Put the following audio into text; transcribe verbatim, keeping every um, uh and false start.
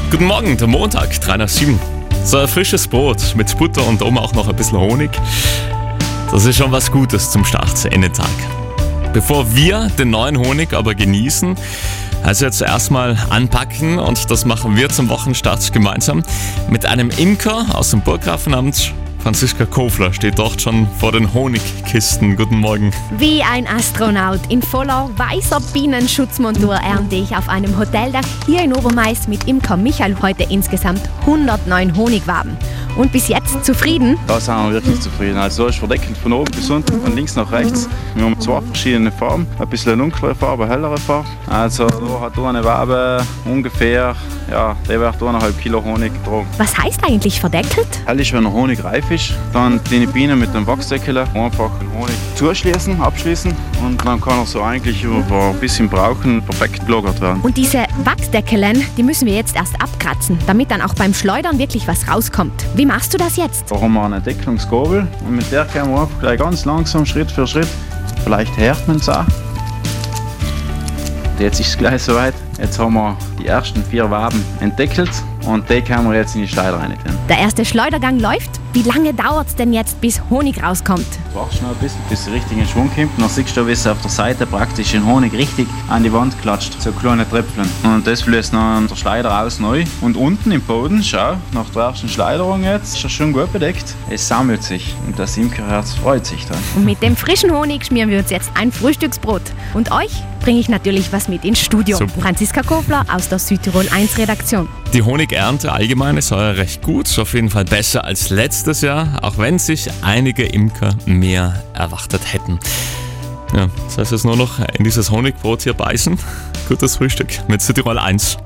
Guten Morgen, der Montag, drei nach sieben. So ein frisches Brot mit Butter und oben auch noch ein bisschen Honig. Das ist schon was Gutes zum Start in den Tag. Bevor wir den neuen Honig aber genießen, also jetzt erstmal anpacken, und das machen wir zum Wochenstart gemeinsam mit einem Imker aus dem Burggrafenamt. Franziska Kofler steht dort schon vor den Honigkisten. Guten Morgen. Wie ein Astronaut in voller weißer Bienenschutzmontur ernte ich auf einem Hoteldach hier in Obermais mit Imker Michael heute insgesamt hundertneun Honigwaben. Und bis jetzt zufrieden? Da sind wir wirklich zufrieden. Also so ist verdeckend von oben bis unten, von links nach rechts. Wir haben zwei verschiedene Farben, ein bisschen eine dunklere Farbe, eine hellere Farbe. Also da hat eine Wabe ungefähr, ja, der wird eineinhalb Kilo Honig getragen. Was heißt eigentlich verdeckelt? Hell ist, wenn der Honig reif ist, dann die Biene mit dem Wachsdeckel einfach den Honig zuschließen, abschließen, und dann kann er so eigentlich über ein bisschen brauchen perfekt gelagert werden. Und diese Wachsdeckelen, die müssen wir jetzt erst abkratzen, damit dann auch beim Schleudern wirklich was rauskommt. Wie machst du das jetzt? Da haben wir eine Deckelungsgabel und mit der können wir einfach gleich ganz langsam, Schritt für Schritt, vielleicht hört man es auch. Jetzt ist es gleich soweit. Jetzt haben wir die ersten vier Waben entdeckelt und die können wir jetzt in die Schleuder rein tun. Der erste Schleudergang läuft. Wie lange dauert es denn jetzt, bis Honig rauskommt? Wachst noch ein bisschen, bis der richtige Schwung kommt. Dann siehst du, wie es auf der Seite praktisch den Honig richtig an die Wand klatscht. So kleine Tröpfchen. Und das fließt dann an der Schleuder aus neu. Und unten im Boden, schau, nach der ersten Schleuderung jetzt, ist er schon gut bedeckt. Es sammelt sich und das Imkerherz freut sich dann. Und mit dem frischen Honig schmieren wir uns jetzt ein Frühstücksbrot. Und euch bringe ich natürlich was mit ins Studio. Super. Franziska Kofler aus der Südtirol eins Redaktion. Die Honigernte allgemein ist heuer recht gut, auf jeden Fall besser als letztes Jahr, auch wenn sich einige Imker mehr erwartet hätten. Ja, das heißt jetzt nur noch in dieses Honigbrot hier beißen. Gutes Frühstück mit Südtirol eins.